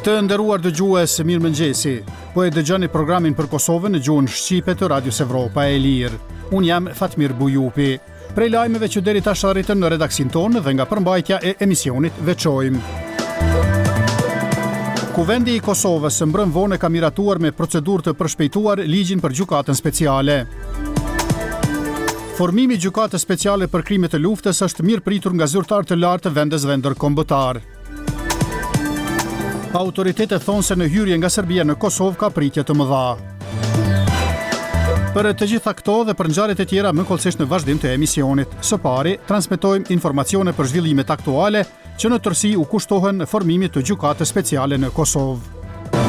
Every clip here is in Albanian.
Të nderuar dëgjues, mirëmëngjesi. Po e dëgjoni programin për Kosovën në gjuhën shqipe të Radios Evropa e Lirë. Unë jam Fatmir Bujupi. Prej lajmeve që deri tash arritën në redaksin tonë dhe nga përmbajtja e emisionit veçojmë. Kuvendi i Kosovës mbrëm vonë ka miratuar me procedurë të përshpejtuar ligjin për gjykatën speciale. Formimi i gjykatës speciale për krime të luftës është mirë pritur nga zyrtarë të lartë të vendesve ndërkombëtar. Autoritetet thonë se në hyrje nga Serbia në Kosovë ka pritje të mëdha. Për të gjitha këto dhe për ngjarjet e tjera mëkollësisht në vazhdim të emisionit. Së pari, transmetojmë informacione për zhvillimet aktuale që në tërësi u kushtohen formimit të gjykatës speciale në Kosovë.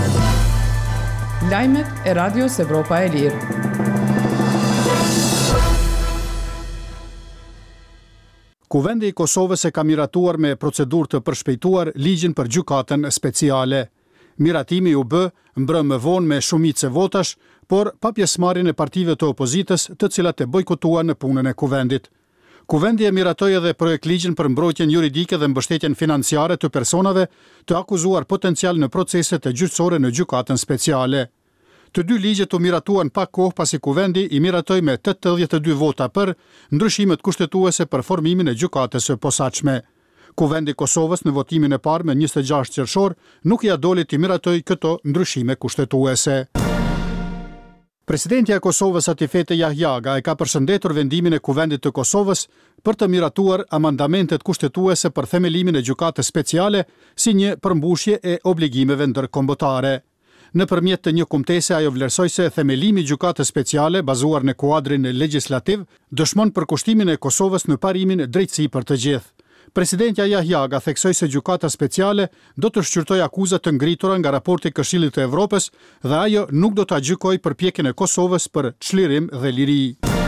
Lajmet e Radios Evropa e Lirë. Kuvendi i Kosovës e ka miratuar me procedurë të përshpejtuar ligjin për gjykatën speciale. Miratimi u bë mbrëm më vonë me shumicë votash, por pa pjesëmarrjen e partive të opozitës, të cilat e bojkotuan në punën e kuvendit. Kuvendi e miratoi edhe projekt ligjin për mbrojtjen juridike dhe mbështetjen financiare të personave të akuzuar potencial në proceset e gjyqësore në gjykatën speciale. Të dy ligjet u miratuan pak kohë pasi kuvendi i miratoi me 82 vota për ndryshimet kushtetuese për formimin e gjykatës së posaçme. Kuvendi i Kosovës në votimin e parë me 26 qershor nuk ia doli të miratoi këto ndryshime kushtetuese. Presidentja e Kosovës Atifete Jahjaga e ka përshëndetur vendimin e Kuvendit të Kosovës për të miratuar amandamentet kushtetuese për themelimin e gjykatës speciale si një përmbushje e obligimeve ndërkombëtare. Nëpërmjet të një kumtese ajo vlerësoi se themelimi i gjykatës speciale bazuar në kuadrin legjislativ dëshmon përkushtimin e Kosovës në parimin drejtësi për të gjithë. Presidentja Jahjaga theksoi se gjykata speciale do të shqyrtojë akuzat të ngritura nga raporti i Këshillit të Evropës dhe ajo nuk do ta gjykojë përpjekjen e Kosovës për çlirim dhe liri.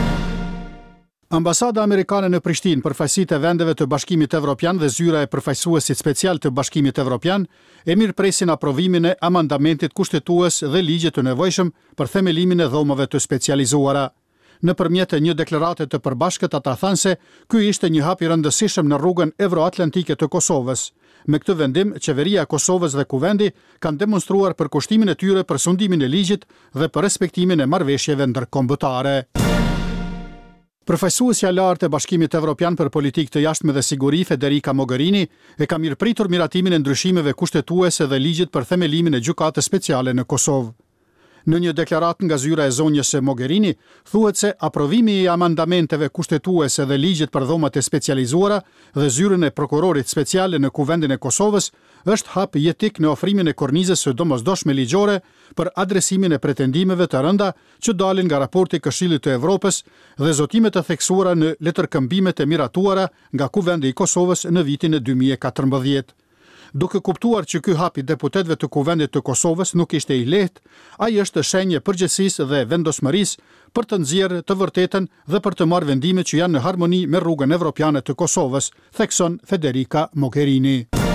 Ambasada amerikane në Prishtinë, përfaqësitë e vendeve të Bashkimit Evropian dhe zyra e përfaqësuesit special të Bashkimit Evropian e mirëpresin aprovimin e amandamentit kushtetues dhe ligjet të nevojshëm për themelimin e dhomave të specializuara. Nëpërmjet një deklarate të përbashkët ata thanë se ky ishte një hap i rëndësishëm në rrugën evroatlantike të Kosovës. Me këtë vendim, qeveria e Kosovës dhe kuvendi kanë demonstruar përkushtimin e tyre për sundimin e ligjit dhe për respektimin e marrëveshjeve ndërkombëtare. Përfaqësuesja e lartë e Bashkimit Evropian për politikë të jashtme dhe siguri, Federica Mogherini, e ka mirëpritur miratimin e ndryshimeve kushtetuese dhe ligjit për themelimin e gjykatës speciale në Kosovë. Në një deklaratë nga zyra e zonjës së Mogherini, thuhet se aprovimi i amandamenteve kushtetuese dhe ligjit për dhomat e specializuara dhe zyrën e prokurorit speciale në Kuvendin e Kosovës është hap jetik në ofrimin e kornizës së domosdoshme ligjore për adresimin e pretendimeve të rënda që dalin nga raporti i Këshillit të Evropës dhe zotimet e theksuara në letërkëmbimet e miratuara nga Kuvendi i Kosovës në vitin e 2014. Duke kuptuar që ky hap i deputetëve të Kuvendit të Kosovës nuk ishte i lehtë, ai është shenjë përgjegjësisë dhe vendosmërisë për të nxjerrë të vërtetën dhe për të marrë vendime që janë në harmoni me rrugën evropiane të Kosovës, thekson Federica Mogherini.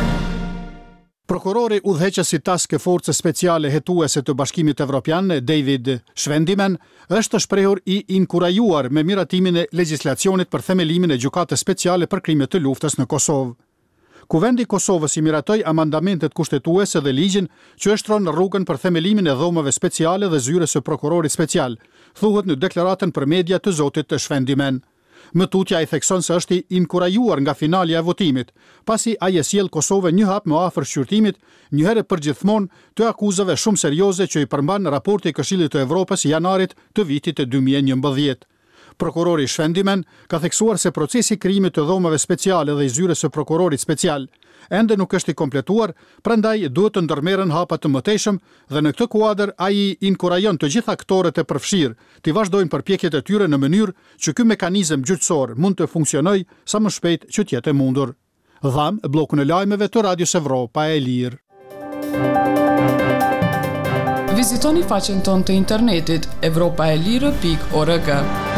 Prokurori udhëheqës i task force speciale hetuese të Bashkimit Evropian, David Shvendimen, është shprehur i inkurajuar me miratimin e legjislacionit për themelimin e gjykatës speciale për krime të luftës në Kosovë. Kuvendi i Kosovës i miratoi amandamentet kushtetuese dhe ligjin që e shtron rrugën për themelimin e dhomave speciale dhe zyrës së prokurorit special, thuhet në deklaratën për media të zotit Shvendimen. Më tutja i thekson se është i inkurajuar nga finalja e votimit, pasi ai e sjell Kosovën një hap më afër shqyrtimit, një herë përgjithmonë të akuzave shumë serioze që i përmban raporti i Këshillit të Evropës i janarit të vitit 2011. Prokurori Shvendimen ka theksuar se procesi i krijimit të dhomave speciale dhe i zyrës së prokurorit special ende nuk është i kompletuar, prandaj duhet të ndërmerren hapa të mëtejshëm dhe në këtë kuadër ai inkurajon të gjitha aktorët e përfshirë të vazhdojnë përpjekjet e tyre në mënyrë që ky mekanizëm gjyqësor mund të funksionojë sa më shpejt që të jetë e mundur. Dham bllokun e lajmeve të Radios Evropa e Lirë. Vizitoni faqen tonë të internetit europaelire.org.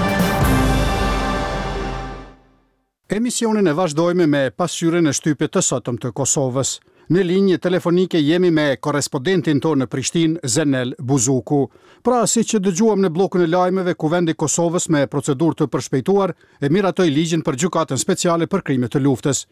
Emisionin e vazhdojmë me pasqyrën e shtypit të sotëm të Kosovës. Në linjë telefonike jemi me korrespondentin tonë në Prishtinë, Zenel Buzuku. Pra, si që dëgjuam në bllokun e lajmeve, Kuvendi i Kosovës me procedurë të përshpejtuar e miratoi ligjin për gjykatën speciale për krime të luftës.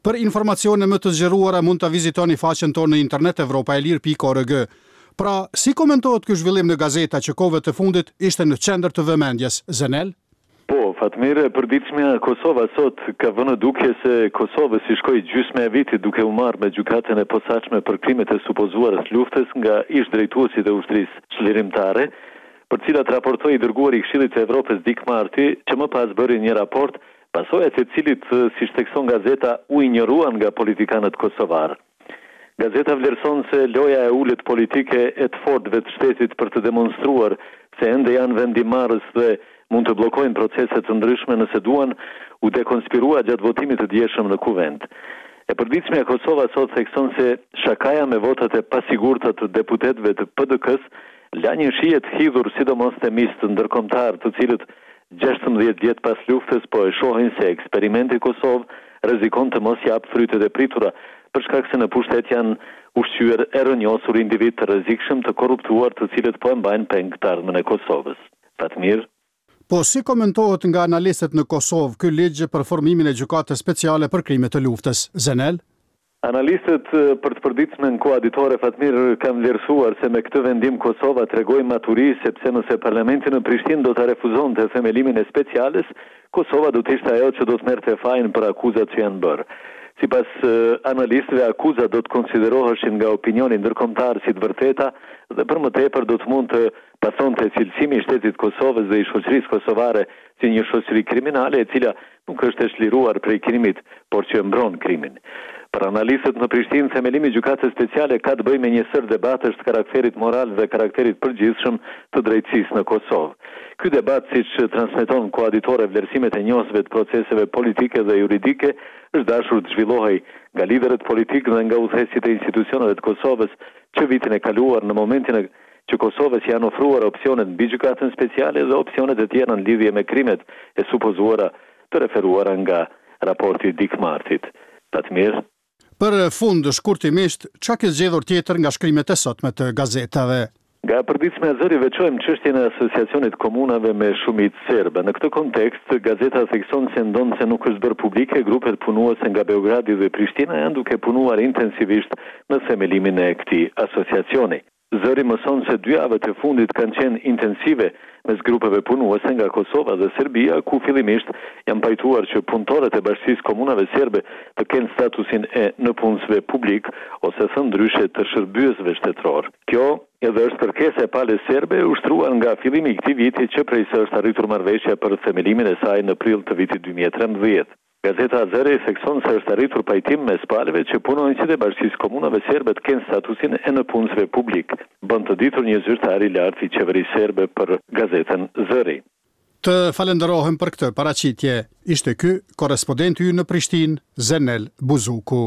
Për informacione më të zgjeruara mund ta vizitoni faqen tonë në internet europaelir.org. Pra, si komentohet ky zhvillim në gazeta që kohëve të fundit ishte në qendër të vëmendjes? Zenel? Po, Fatmir, e përditshmja Kosova sot ka vënë duke se Kosova si shkoi gjysmë e vitit duke u marrë me gjykatën e posaçme për krimet e supozuara të luftës nga ish drejtuesit e ushtrisë çlirimtare, për cilat raportoi i dërguari i Këshillit të Evropës Dick Marty, që më pas bëri një raport pasojat e cilit, si shtekson gazeta, u injoruan nga politikanët kosovar. Gazeta vlerëson se loja e ulët politike e të fortëve të shtetit për të demonstruar se ende janë vendimarrës dhe mund të bllokojnë procese të ndryshme nëse duan, u dekonspirua gjatë votimit të dieshëm në kuvent. E përditshmja Kosova sot thekson se shakaja me votat e pasigurta të deputetëve të PDK-s la një shije të hidhur sidomos temistë ndërkombëtar, të cilët 16 vjet pas luftës po e shohin se eksperimenti Kosovë rrezikon të mos jap frytet e pritura, për shkak se në pushtet janë ushqyer e rënjosur individ të rrezikshëm, të korruptuar, të cilët po e mbajnë peng të ardhmen e Kosovës. Fatmir? Po si komentohet nga analistët në Kosovë ky ligj për formimin e gjykatës speciale për krime të luftës? Zenel? Analistët për të përditshmën koaditore Fatmir kanë vlerësuar se me këtë vendim Kosova tregoi maturi, sepse nëse parlamenti në Prishtinë do ta refuzonte themelimin e speciales, Kosova do të ishte ajo që do të merrte fajin për akuzat që janë bërë. Sipas analistëve, akuzat do të konsideroheshin nga opinioni ndërkombëtar si të vërteta dhe për më tepër do të mund të pasonte cilësimi i shtetit Kosovës dhe i shoqërisë kosovare si një shoqëri kriminale e cila nuk është e çliruar prej krimit, por që mbron krimin. Për analistët në Prishtinë, themelimi i gjykatës speciale ka të bëjë me një sër debatesh të karakterit moral dhe karakterit përgjithshëm të drejtësisë në Kosovë. Ky debat, siç transmeton koaditore vlerësimet e njohësve të proceseve politike dhe juridike, është dashur të zhvillohej nga liderët politikë dhe nga udhëheqësit e institucioneve të Kosovës që vitin e kaluar në momentin që Kosovës janë ofruar opsionet mbi gjykatën speciale dhe opsionet e tjera në lidhje me krimet e supozuara të referuara nga raporti Dick Martyt. Fatmir? Për fund, shkurtimisht, çka ke zgjedhur tjetër nga shkrimet e sotme të gazetave? Nga përditshmja e zëri veçojmë çështjen e asociacionit komunave me shumicë serbe. Në këtë kontekst, gazeta thekson se ndonë se nuk është bërë publike, grupet punuese nga Beogradi dhe Prishtina janë duke punuar intensivisht në themelimin e këtij asociacioni. Zëri mëson se 2 javët e fundit kanë qenë intensive mes grupeve punuese nga Kosova dhe Serbia, ku fillimisht janë pajtuar që punëtorët e Bashkisë Komunave Serbe të kenë statusin e nëpunësve publik ose thënë ndryshe të shërbyesve shtetëror. Kjo edhe është kërkesa e palës serbe ushtruar nga fillimi i këtij viti që prej së është arritur marrëveshja për themelimin e saj në prill të vitit 2013. Gazeta Azeri thekson se është arritur pajtim mes palëve që punonjësit e Bashkisë Komunave Serbe të kenë statusin e nëpunësve publik, bën të ditur një zyrtar i lartë i qeverisë serbe për gazetën Zëri. Të falenderohem për këtë paraqitje. Ishte ky korrespondenti ynë në Prishtinë, Zenel Buzuku.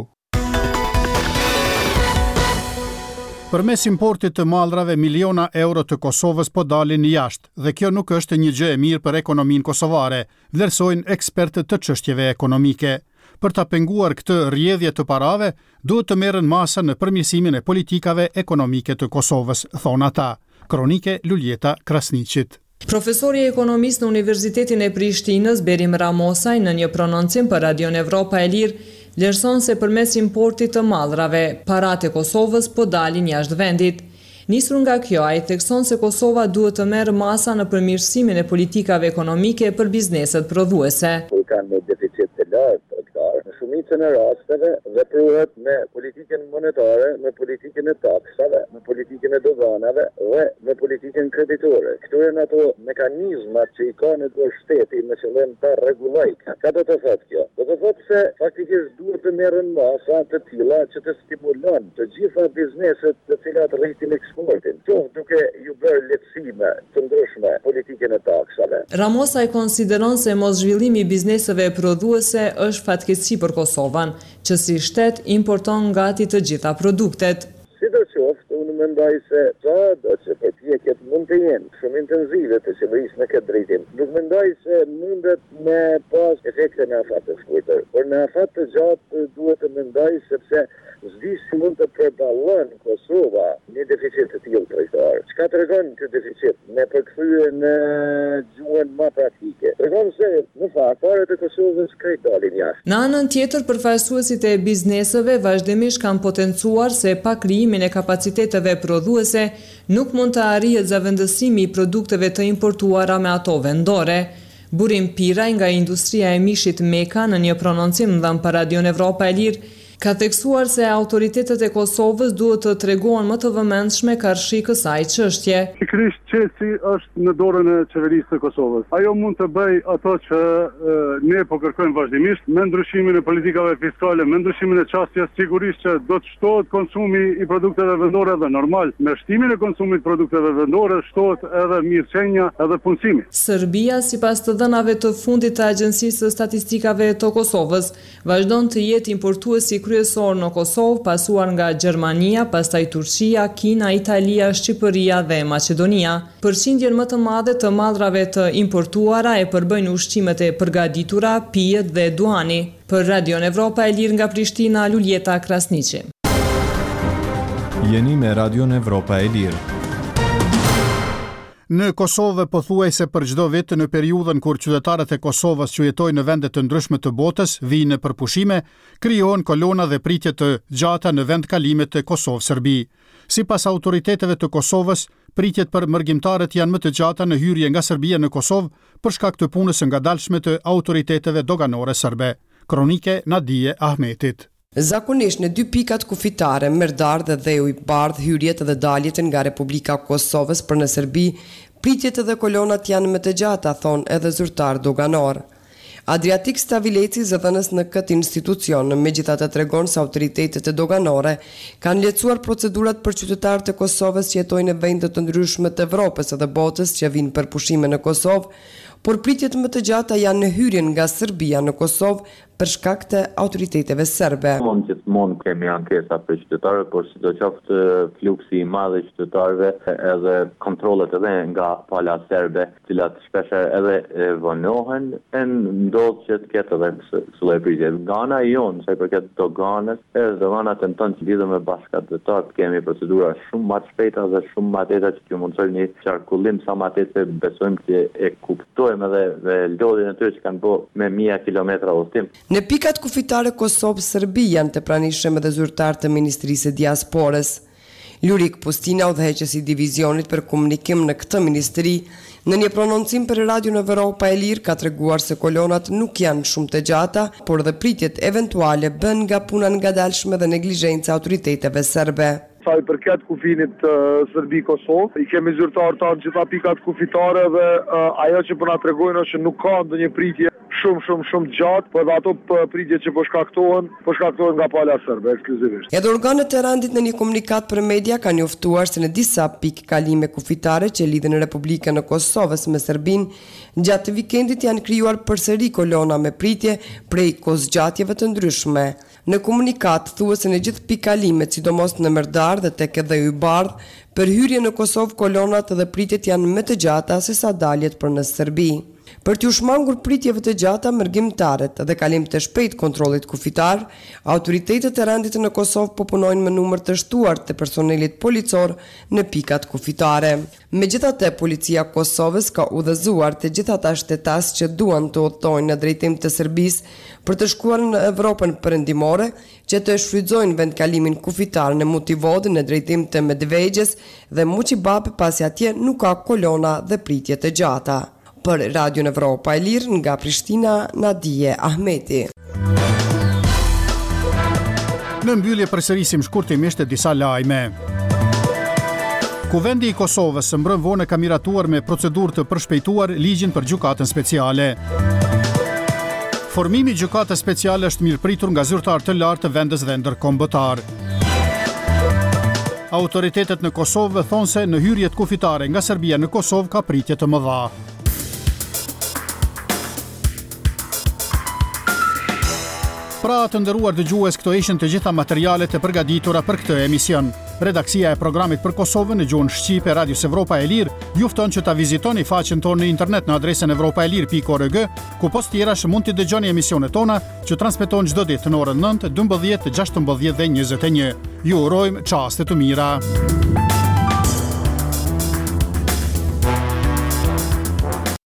Përmes importit të mallrave, miliona euro të Kosovës po dalin jashtë dhe kjo nuk është një gjë e mirë për ekonominë kosovare, vlerësojnë ekspertët të çështjeve ekonomike. Për ta penguar këtë rrjedhje të parave, duhet të merren masa në përmirësimin e politikave ekonomike të Kosovës, thon ata. Kronike Luljeta Krasniqit. Profesori i ekonomisë në Universitetin e Prishtinës, Berim Ramosaj, në një prononcim për Radion Evropa e Lirë, vlerëson se përmes importit të mallrave, paratë e Kosovës po dalin jashtë vendit. Nisur nga kjo, ai thekson se Kosova duhet të merrë masa në përmirësimin e politikave ekonomike për bizneset prodhuese. Kanë një deficit të lartë tregtar. Në shumicën e rasteve veprohet me politikën monetare, me politikën e taksave, me politikën e doganave dhe me politikën kreditore. Këto janë ato mekanizmat që i ka në dorë shteti me qëllim ta rregullojë. Çfarë do të thotë kjo? Do të thotë se faktikisht duhet të merren masa të tilla që të stimulojnë të gjitha bizneset të cilat rritin eksportin. Duke ju bërë lehtësime të ndryshme politikën e taksave. Ramosaj konsideron se mos zhvillimi i bizneseve prodhuese është fatkeqësi për Kosovën, që si shtet importon gati të gjitha produktet. Sidoqoftë, unë mendoj se do që përpjekjet mund të jenë shumë intensive të qeverisë në këtë drejtim. Nuk mendoj se mundet me pas efekte në afat të shkurtër, por në afat të gjatë duhet të mendoj sepse s'di si mund të përballon Kosova një deficit të tillë tregtar. Çka tregon ky deficit? Me përkthyer në gjuhën treguar më praktike. Tregon se në fakt parat e Kosovës krejt dalin jashtë. Në anën tjetër, përfaqësuesit e bizneseve vazhdimisht kanë potencuar se pa krijimin e kapaciteteve prodhuese nuk mund të arrihet zavendësimi i produkteve të importuara me ato vendore. Burim Piraj nga industria e mishit Meka në një prononcim dhënë për Radion Evropa e Lirë ka theksuar se autoritetet e Kosovës duhet të tregohen më të vëmendshme karshi kësaj çështje. Pikërisht qesi është në dorën e qeverisë të Kosovës. Ajo mund të bëj ato që ne po kërkojmë vazhdimisht, me ndryshimin e politikave fiskale, me ndryshimin e çastjes, sigurisht që do të shtohet konsumi i produkteve vendore dhe normal, me shtimin e konsumit produkteve vendore shtohet edhe mirëqenia edhe punësimi. Serbia, sipas të dhënave të fundit të Agjencisë së Statistikave të Kosovës, vazhdon të jetë importuesi kryesor në Kosovë, pasuar nga Gjermania, pastaj Turqia, Kina, Italia, Shqipëria dhe Maqedonia. Përqindjen më të madhe të mallrave të importuara e përbëjnë ushqimet e përgatitura, pijet dhe duhani. Për Radion Evropa e Lirë nga Prishtina, Luljeta Krasniqi. Jeni me Radion Evropa e Lirë. Në Kosovë pothuajse për çdo vit në periudhën kur qytetarët e Kosovës që jetojnë në vende të ndryshme të botës vijnë në përpushime, krijohen kolona dhe pritje të gjata në vendkalimet të Kosovë-Serbi. Sipas autoriteteve të Kosovës, pritjet për mërgjimtarët janë më të gjata në hyrje nga Serbia në Kosovë për shkak të punës së ngadalshme të autoriteteve doganore serbe. Kronike Nadije Ahmetit. Zakonisht në dy pikat kufitare, Merdar dhe Dheu i Bardh, hyrjet dhe daljet nga Republika Kosovës për në Serbi, pritjet dhe kolonat janë më të gjata, thonë edhe zyrtar doganor. Adriatik Stavileci, zëdhënës në këtë institucion, megjithatë tregon se autoritetet e doganore kanë lehtësuar procedurat për qytetarët e Kosovës që jetojnë në vende të ndryshme të Evropës dhe botës që vinë për pushime në Kosovë, por pritjet më të gjata janë në hyrjen nga Serbia në Kosovë për shkak të autoriteteve serbe. Gjithmonë kemi ankesa për qytetarëve, por sidoqoftë fluksi i madh i qytetarëve edhe kontrollet edhe nga pala serbe, të cilat shpesh edhe vonohen, ndodh që të ketë edhe kësaj pritje. Nga ana jonë, sa i përket doganës, edhe dogana tenton të lidhë me bashkëdhetar, kemi procedura shumë më të shpejta dhe shumë më të lehta që mundsojnë një qarkullim sa më të se besojmë që e kuptojmë edhe lodhjen e tyre që kanë bërë me mijë kilometra udhëtim. Në pikat kufitare Kosovë-Serbi janë të pranishëm edhe zyrtar të Ministrisë së Diasporës. Lurik Pustina, udhëheqësi i divizionit për komunikim në këtë ministri, në një prononcim për Radion Evropa e Lirë ka treguar se kolonat nuk janë shumë të gjata, por dhe pritjet eventuale bën nga puna ngadalshme dhe neglizhenca autoriteteve serbe. Sa i përket kufinit Serbi-Kosovë, i kemi zyrtar të gjitha pikat kufitare dhe ajo që po na tregojnë është që nuk ka ndonjë pritje shumë gjatë, por ato pritje që po shkaktohen nga pala serbe ekskluzivisht. Edhe organet e rendit në një komunikat për media kanë njoftuar se në disa pikë kalime kufitare që lidhen Republikën e Kosovës me Serbin, gjatë vikendit janë krijuar përsëri kolona me pritje prej kozgjatjeve të ndryshme. Në komunikat thuhet se në gjithë pikalimet, sidomos në Merdar dhe tek Dheu i Bardh, për hyrje në Kosovë kolonat dhe pritjet janë më të gjata se sa daljet për në Serbi. Për t'u shmangur pritjeve të gjata mërgjimtarët dhe kalim të shpejt kontrollit kufitar, autoritetet e rendit në Kosovë po punojnë me numër të shtuar të personelit policor në pikat kufitare. Megjithatë, policia e Kosovës ka udhëzuar të gjithë ata shtetas që duan të udhtojnë në drejtim të Serbisë për të shkuar në Evropën perëndimore, që të shfrytëzojnë vendkalimin kufitar në Mutivod në drejtim të Medvegjes dhe Muqibap, pasi atje nuk ka kolona dhe pritje të gjata. Për Radion Evropa e Lirë nga Prishtina, Nadije Ahmeti. Në mbyllje përsërisim shkurtimisht disa lajme. Kuvendi i Kosovës së mbrëm vonë ka miratuar me procedurë të përshpejtuar ligjin për gjykatën speciale. Formimi i gjykatës speciale është mirëpritur nga zyrtarë të lartë të vendës dhe ndërkombëtar. Autoritetet në Kosovë thonë se në hyrjet kufitare nga Serbia në Kosovë ka pritje të mëdha. Pra të nderuar dëgjues, këto ishin të gjitha materialet e përgatitura për këtë emision. Redaksia e programit për Kosovën në gjuhën shqipe e Radios Evropa e Lirë ju fton që ta vizitoni faqen tonë në internet në adresën evropaelir.org, ku post tjerash mund të dëgjoni emisionet tona që transmetojnë çdo ditë në orën 9, 12, 16 dhe 21. Ju urojmë çaste të mira.